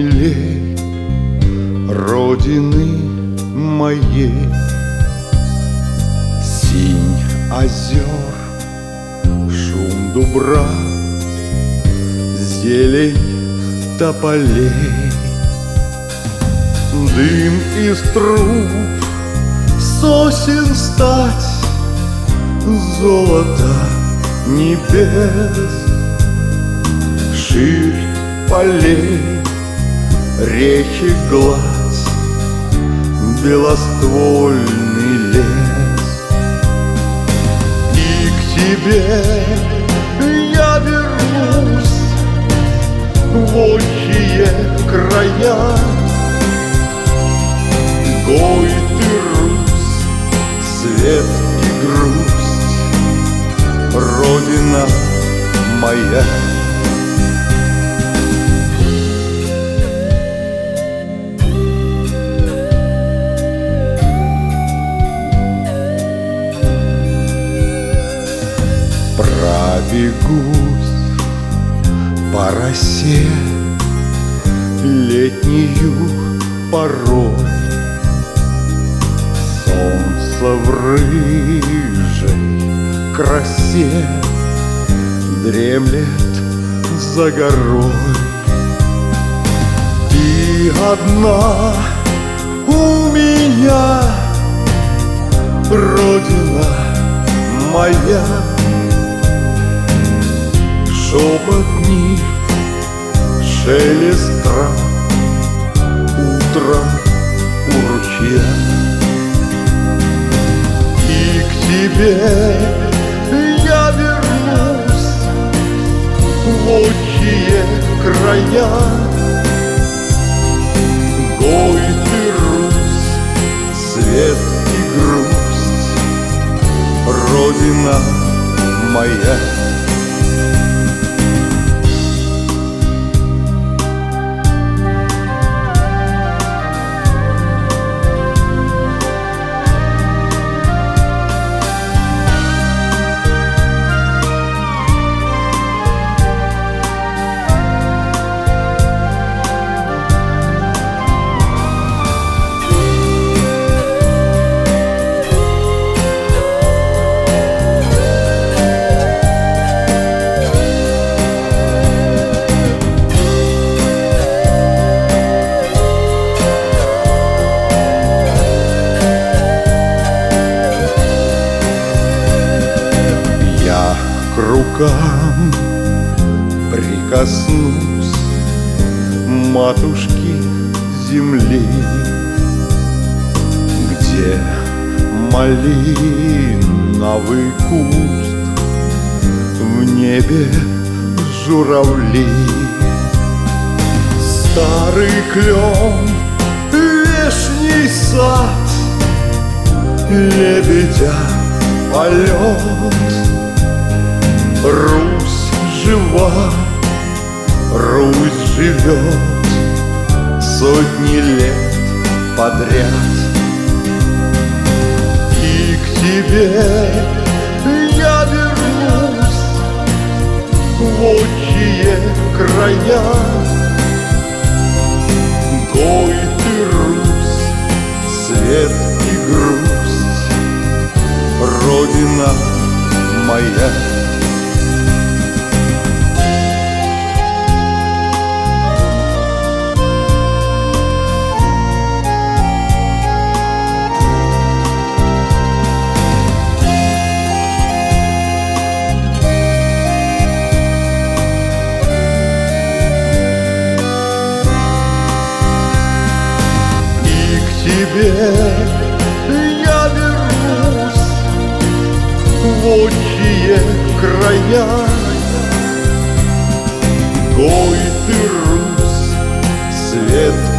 милей родины моей. Синь озер, шум дубра, зелень тополей, дым из труб, сосен стать, золото небес, ширь полей, реки гладь, белоствольный лес. И к тебе я вернусь в отчие края. Гой ты, Русь, свет и грусть, родина моя. Пробегусь по росе летнюю порой, солнце в рыжей красе дремлет за горой. Ты одна у меня, родина моя. Шепот нив, шелест трав, утром у ручья. И к тебе я вернусь в отчие края. Гой ты, Русь, свет и грусть, родина моя. К рукам прикоснусь матушки земли, где малиновый куст, в небе журавли. Старый клен, вешний сад, лебедя полет. Русь жива, Русь живет сотни лет подряд. И к тебе я вернусь в отчие края. Гой ты, Русь, свет и грусть, родина моя. Я вернусь в отчие края. Гой ты, Русь, свет